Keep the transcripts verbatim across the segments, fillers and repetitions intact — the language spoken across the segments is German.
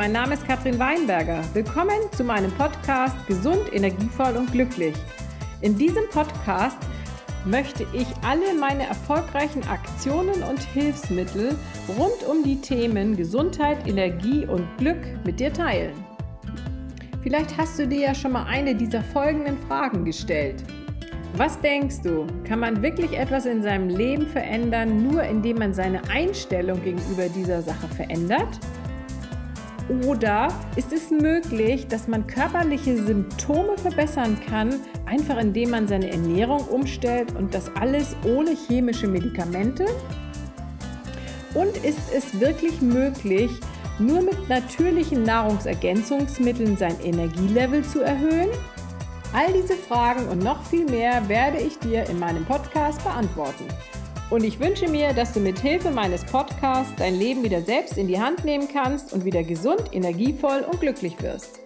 mein Name ist Katrin Weinberger. Willkommen zu meinem Podcast Gesund, energievoll und glücklich. In diesem Podcast möchte ich alle meine erfolgreichen Aktionen und Hilfsmittel rund um die Themen Gesundheit, Energie und Glück mit dir teilen. Vielleicht hast du dir ja schon mal eine dieser folgenden Fragen gestellt. Was denkst du, kann man wirklich etwas in seinem Leben verändern, nur indem man seine Einstellung gegenüber dieser Sache verändert? Oder ist es möglich, dass man körperliche Symptome verbessern kann, einfach indem man seine Ernährung umstellt und das alles ohne chemische Medikamente? Und ist es wirklich möglich, nur mit natürlichen Nahrungsergänzungsmitteln sein Energielevel zu erhöhen? All diese Fragen und noch viel mehr werde ich dir in meinem Podcast beantworten. Und ich wünsche mir, dass du mit Hilfe meines Podcasts dein Leben wieder selbst in die Hand nehmen kannst und wieder gesund, energievoll und glücklich wirst.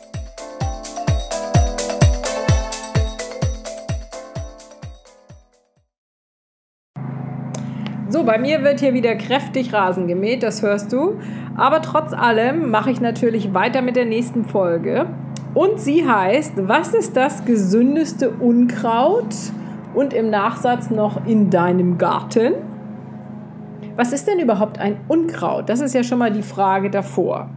So, bei mir wird hier wieder kräftig Rasen gemäht, das hörst du. Aber trotz allem mache ich natürlich weiter mit der nächsten Folge. Und sie heißt, was ist das gesündeste Unkraut? Und im Nachsatz noch in deinem Garten. Was ist denn überhaupt ein Unkraut? Das ist ja schon mal die Frage davor.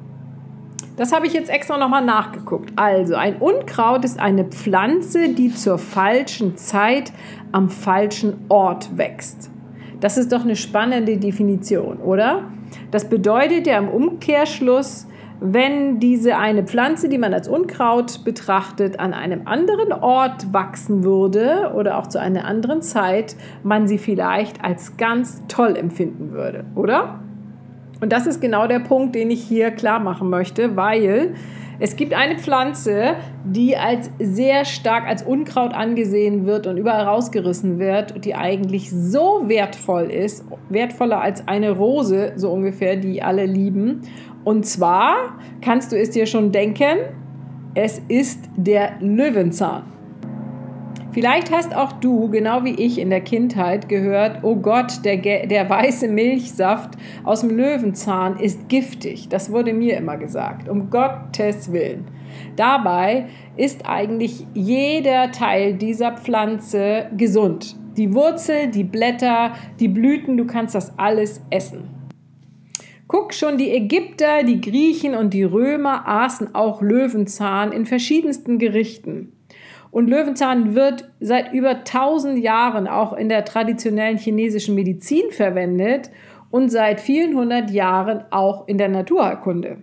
Das habe ich jetzt extra nochmal nachgeguckt. Also, ein Unkraut ist eine Pflanze, die zur falschen Zeit am falschen Ort wächst. Das ist doch eine spannende Definition, oder? Das bedeutet ja im Umkehrschluss, wenn diese eine Pflanze, die man als Unkraut betrachtet, an einem anderen Ort wachsen würde oder auch zu einer anderen Zeit, man sie vielleicht als ganz toll empfinden würde, oder? Und das ist genau der Punkt, den ich hier klar machen möchte, weil es gibt eine Pflanze, die als sehr stark als Unkraut angesehen wird und überall rausgerissen wird, die eigentlich so wertvoll ist, wertvoller als eine Rose, so ungefähr, die alle lieben. Und zwar kannst du es dir schon denken, es ist der Löwenzahn. Vielleicht hast auch du, genau wie ich in der Kindheit, gehört, oh Gott, der, der weiße Milchsaft aus dem Löwenzahn ist giftig. Das wurde mir immer gesagt, um Gottes Willen. Dabei ist eigentlich jeder Teil dieser Pflanze gesund. Die Wurzel, die Blätter, die Blüten, du kannst das alles essen. Guck, schon die Ägypter, die Griechen und die Römer aßen auch Löwenzahn in verschiedensten Gerichten. Und Löwenzahn wird seit über tausend Jahren auch in der traditionellen chinesischen Medizin verwendet und seit vielen hundert Jahren auch in der Naturheilkunde.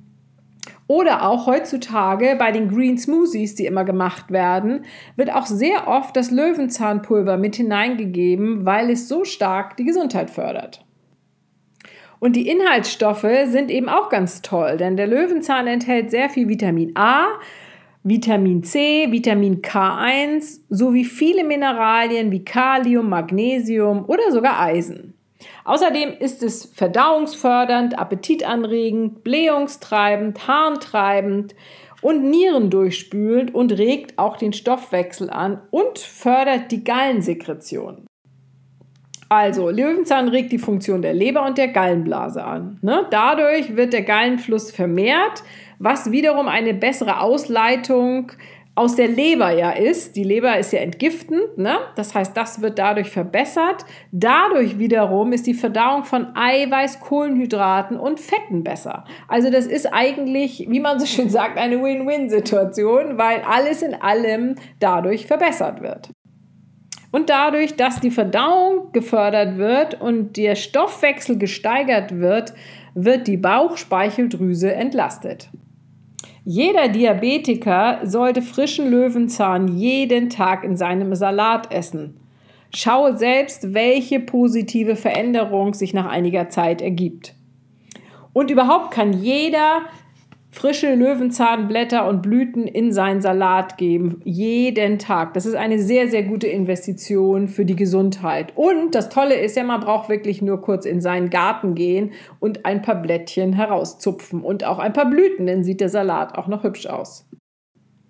Oder auch heutzutage bei den Green Smoothies, die immer gemacht werden, wird auch sehr oft das Löwenzahnpulver mit hineingegeben, weil es so stark die Gesundheit fördert. Und die Inhaltsstoffe sind eben auch ganz toll, denn der Löwenzahn enthält sehr viel Vitamin A, Vitamin C, Vitamin K eins sowie viele Mineralien wie Kalium, Magnesium oder sogar Eisen. Außerdem ist es verdauungsfördernd, appetitanregend, blähungstreibend, harntreibend und nierendurchspülend und regt auch den Stoffwechsel an und fördert die Gallensekretion. Also, Löwenzahn regt die Funktion der Leber und der Gallenblase an. Ne? Dadurch wird der Gallenfluss vermehrt, was wiederum eine bessere Ausleitung aus der Leber ja ist. Die Leber ist ja entgiftend, ne? Das heißt, das wird dadurch verbessert. Dadurch wiederum ist die Verdauung von Eiweiß, Kohlenhydraten und Fetten besser. Also das ist eigentlich, wie man so schön sagt, eine Win-Win-Situation, weil alles in allem dadurch verbessert wird. Und dadurch, dass die Verdauung gefördert wird und der Stoffwechsel gesteigert wird, wird die Bauchspeicheldrüse entlastet. Jeder Diabetiker sollte frischen Löwenzahn jeden Tag in seinem Salat essen. Schaue selbst, welche positive Veränderung sich nach einiger Zeit ergibt. Und überhaupt kann jeder frische Löwenzahnblätter und Blüten in seinen Salat geben, jeden Tag. Das ist eine sehr, sehr gute Investition für die Gesundheit. Und das Tolle ist ja, man braucht wirklich nur kurz in seinen Garten gehen und ein paar Blättchen herauszupfen und auch ein paar Blüten, dann sieht der Salat auch noch hübsch aus.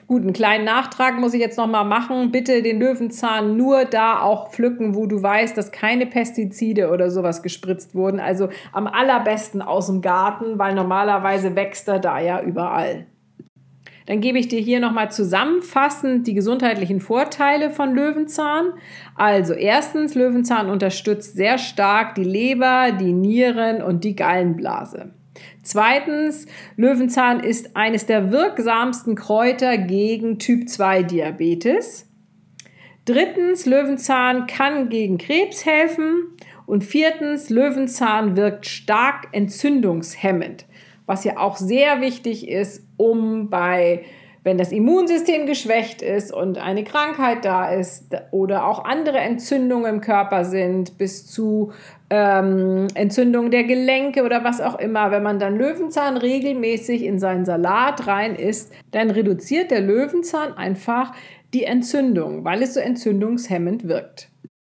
Gut, einen kleinen Nachtrag muss ich jetzt noch mal machen. Bitte den Löwenzahn nur da auch pflücken, wo du weißt, dass keine Pestizide oder sowas gespritzt wurden. Also am allerbesten aus dem Garten, weil normalerweise wächst er da ja überall. Dann gebe ich dir hier nochmal zusammenfassend die gesundheitlichen Vorteile von Löwenzahn. Also erstens, Löwenzahn unterstützt sehr stark die Leber, die Nieren und die Gallenblase. Zweitens, Löwenzahn ist eines der wirksamsten Kräuter gegen Typ zwei Diabetes. Drittens, Löwenzahn kann gegen Krebs helfen. Und viertens, Löwenzahn wirkt stark entzündungshemmend, was ja auch sehr wichtig ist, um bei, wenn das Immunsystem geschwächt ist und eine Krankheit da ist oder auch andere Entzündungen im Körper sind, bis zu ähm, Entzündungen der Gelenke oder was auch immer, wenn man dann Löwenzahn regelmäßig in seinen Salat rein isst, dann reduziert der Löwenzahn einfach die Entzündung, weil es so entzündungshemmend wirkt.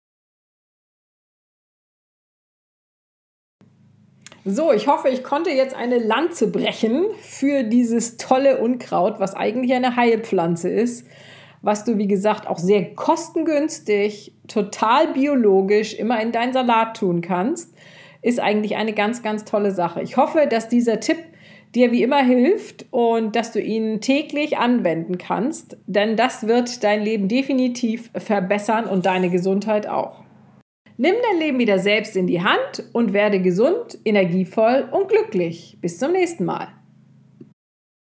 So, ich hoffe, ich konnte jetzt eine Lanze brechen für dieses tolle Unkraut, was eigentlich eine Heilpflanze ist, was du, wie gesagt, auch sehr kostengünstig, total biologisch immer in deinen Salat tun kannst, ist eigentlich eine ganz, ganz tolle Sache. Ich hoffe, dass dieser Tipp dir wie immer hilft und dass du ihn täglich anwenden kannst, denn das wird dein Leben definitiv verbessern und deine Gesundheit auch. Nimm dein Leben wieder selbst in die Hand und werde gesund, energievoll und glücklich. Bis zum nächsten Mal.